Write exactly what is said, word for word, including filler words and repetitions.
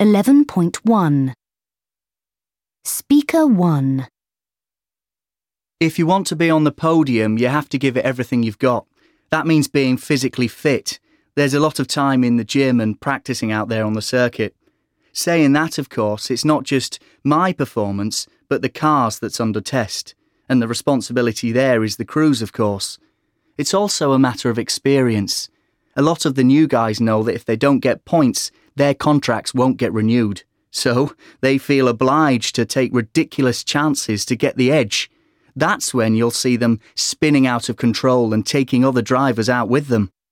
eleven point one. Speaker one. If you want to be on the podium, you have to give it everything you've got. That means being physically fit. There's a lot of time in the gym and practicing out there on the circuit. Saying that, of course, it's not just my performance, but the car's that's under test. And the responsibility there is the crew's, of course. It's also a matter of experience. A lot of the new guys know that if they don't get points, their contracts won't get renewed. So they feel obliged to take ridiculous chances to get the edge. That's when you'll see them spinning out of control and taking other drivers out with them.